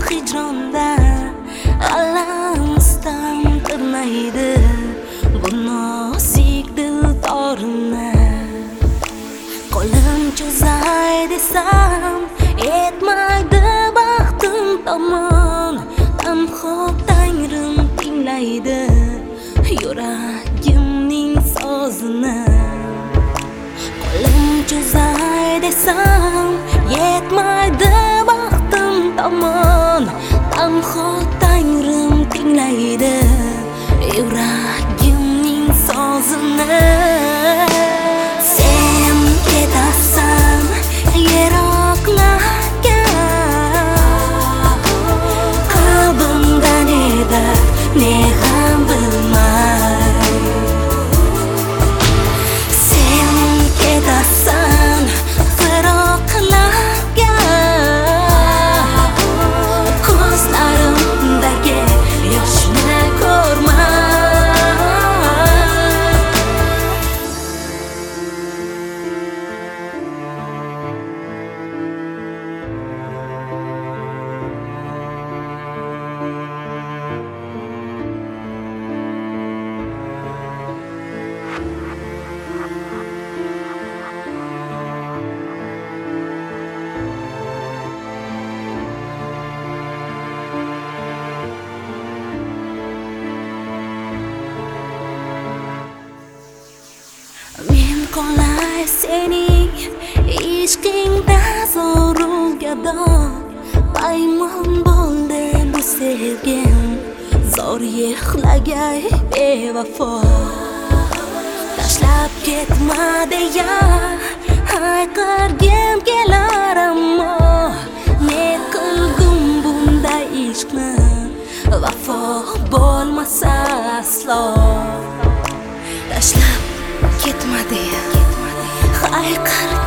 hicronda alam tirmaydi bu nozik dildorimni. Qo'lim cho'zay desam yetmaydi baxtim tomon. Tanho Tangrim tinglaydi yuragimning sozini. Qo'lim cho'zay desam yetmaydi baxtim tomon. Tanho Tangrim tinglaydi yuragimning sozini. Sen ketasan yiroqlarga, qalbimda neda ne ham bilmay. Sen ketasan firoqlarga, ko'zlarimdagi yoshni ko'rmay. Men qolay sening ishqingda zoru gado. Paymon bo'ldi bu sevgim, zor yig'lagay bevafo. Tashlab ketma deya hayqirgim kelar, ammo ne qilgum bunday ishqni, vafo bo'lmasa aslo. Tashlab ketma deya hayqirgim